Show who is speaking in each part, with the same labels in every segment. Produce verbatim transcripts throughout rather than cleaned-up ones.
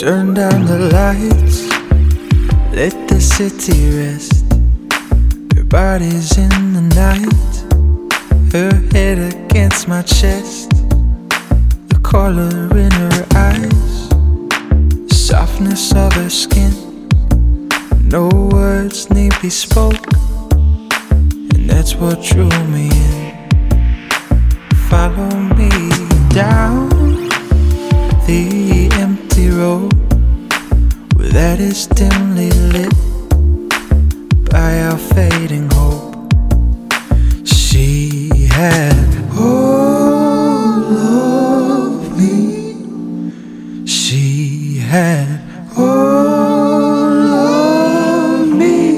Speaker 1: Turn down the lights, let the city rest. Her body's in the night, her head against my chest. The color in her eyes, the softness of her skin. No words need be spoke, and that's what drew me in. Follow me down the empty road where that is dimly lit by our fading hope. She had all of me. She had all of me.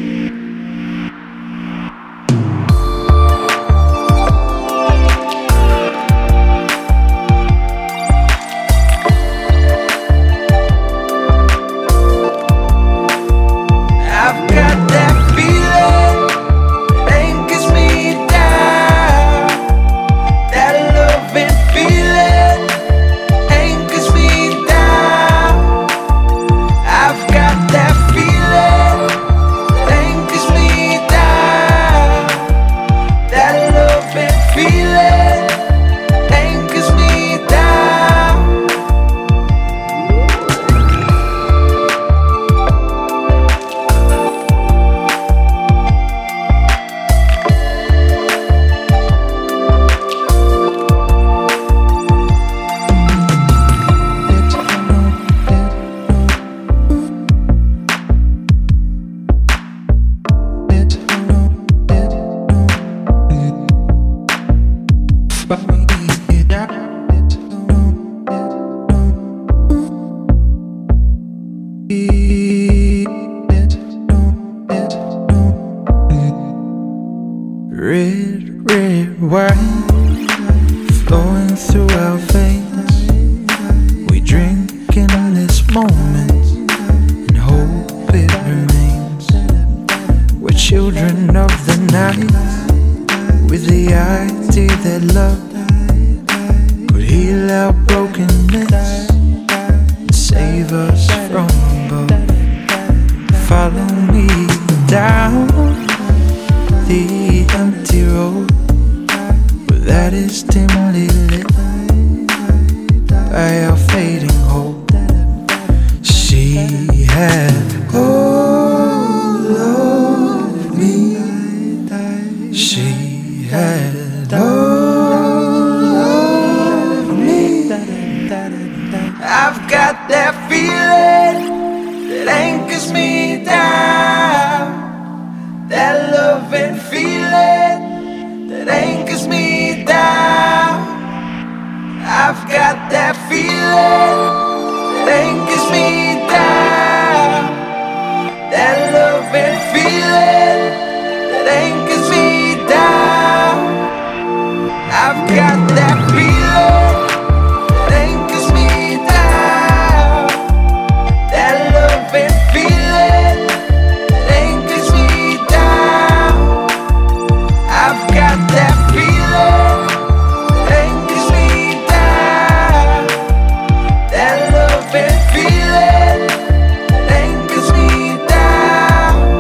Speaker 1: I've got that feeling that anchors me down. That loving feeling anchors me down. I've got that feeling that anchors me down. That loving feeling anchors me down. Red, red wine flowing through our veins. We drink in this moment and hope it remains. We're children of the night, with the idea that love could heal our brokenness and save us from above. Follow me down the empty road where that is dimly lit by our fading hope. She had all of me. She had all of me. I've got that feeling that anchors me down. That loving feeling that anchors me down. I've got that feeling that anchors me down. That loving feeling that anchors me down. I've got that feeling that anchors me down. That loving feeling that anchors me down. I've got that feeling that anchors me down. That loving feeling that anchors me down.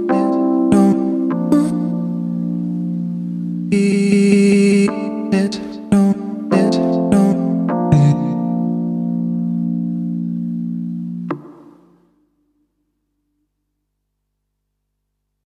Speaker 1: It